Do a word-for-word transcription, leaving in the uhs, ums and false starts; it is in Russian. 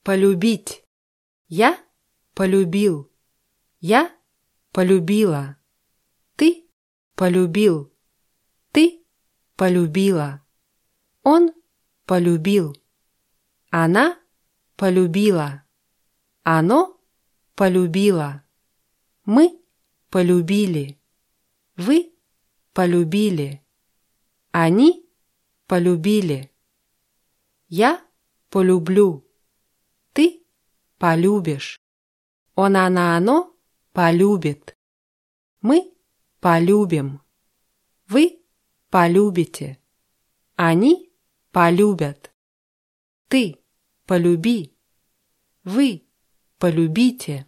полюбить. Я полюбил. Я полюбила. Ты полюбил. Ты полюбила. Он полюбил. Она полюбила. Оно полюбило. Мы полюбили. Вы полюбили. Они полюбили. Я полюблю. Ты полюбишь. Он, она, оно полюбит. Мы полюбим. Вы полюбите. Они полюбят. Ты полюби. Вы полюбите.